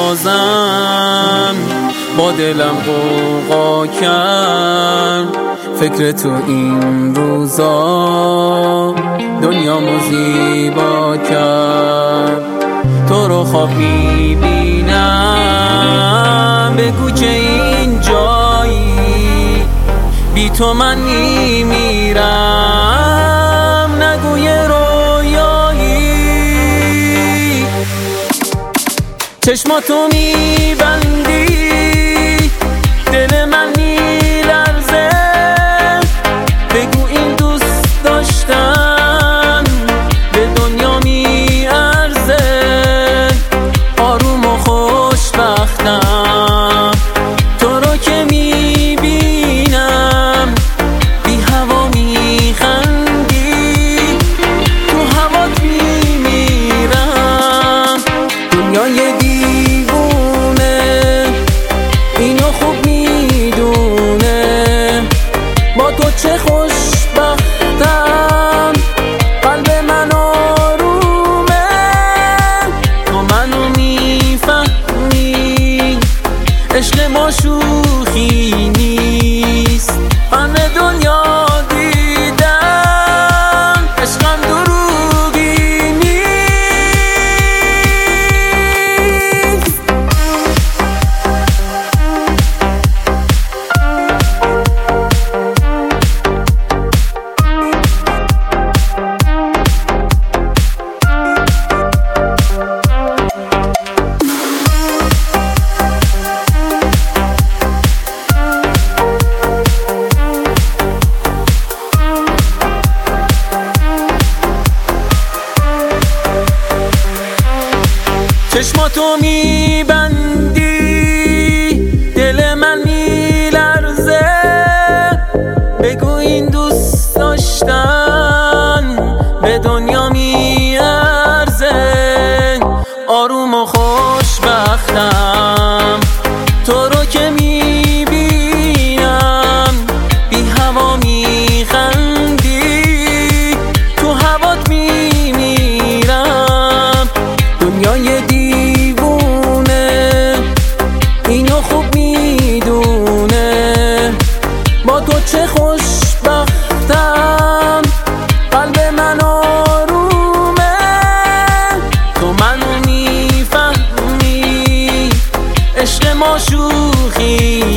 بازم با دلم غوغا کرد. فکر تو این روزا دنیامو زیبا کرد. تو رو خواب میبینم بگو که این جایی، بی تو من میمیرم نگوی رویایی. چشماتو میبندی دل من میلرزه، بگو این دوست داشتن به دنیا میارزه. آروم و خوشبختم تو رو که میبینم، بی هوا میخندی تو هوات میمیرم. دنیای دیوونه اینو خوب میدونه، با تو چه خوشبختم، قلب من آرومه. تو منو میفهمی، عشق ما شوخی نیست. من به دنیا دیدم عشقم دروغی نیست. چشماتو میبندی دل من میلرزه، بگو این دوست داشتن به دنیا میارزه. آروم و خوشبختم تو رو که میبینم، بی هوا میخندی تو هوات میمیرم. دنیای دیوونه اینو خوب میدونه، با تو چه خوشبختم، قلب من آرومه. تو منو میفهمی، عشق ما شوخی